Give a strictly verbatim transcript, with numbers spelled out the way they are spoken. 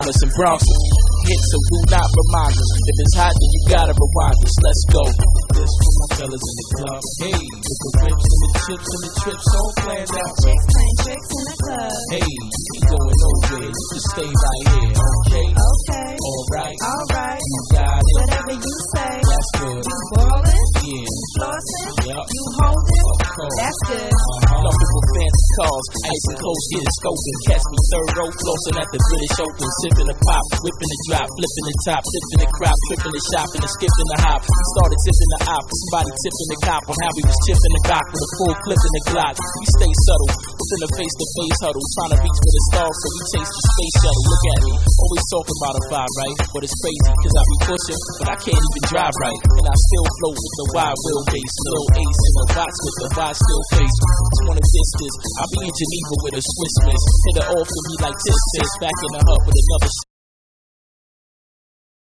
Thomas and Bronson. Hit, so do not remind us. If it's hot, then you gotta rewind us. Let's go. This for my fellas in the club. Hey, with the whips and the chips and the trips all planned out. Chicks playing tricks in the club. Hey, you ain't going nowhere. You can stay right here, okay? Okay. Alright. Alright. You got it. Whatever you say. That's good. You ballin'? Yeah. Flossin'? Yep. You holdin'? Cool. That's good. Uh-huh. Nothing but fancy cars, ice and close, getting scoping. Catch me third row, flossing at the British Open. Sipping the pop, whipping the drop, flipping the top, flipping the crop, tripping the shop, and skipping the hop. Started tipping the op, somebody tipping the cop on how we was chipping the cock with a full clip in the Glock. We stay subtle, within the face-to-face huddle, trying to reach for the stars, so we chase the space shuttle. Look at me, always talking about a vibe, right? But it's crazy, cause I be pushing, but I can't even drive right. And I still float with the wide wheelbase, little ace in the watch with the wide still face. Just wanna diss this, I'll be in Geneva with a Swiss miss. Hit her off with me like this, this. Back in the hut with another